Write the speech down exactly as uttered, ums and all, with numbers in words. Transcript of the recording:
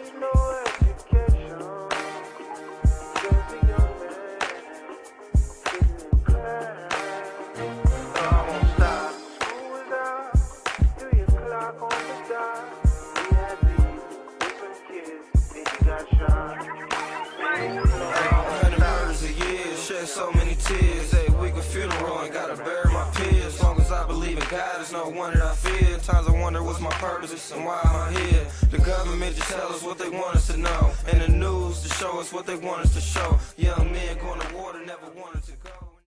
need no education. Just a young man sitting in class. So I won't stop. School is out, three o'clock on the dot. We had beef with some kids, and he got shot. Hundred murders a year, shed so many tears. Eight week of funeral and gotta bury my peers. As long as I believe in God, it's no one that I fear. Times I wonder what's my purpose and why am I here. The government just tell us what they want us to know, and the news to show us what they want us to show. Young men going to war that never wanted to go.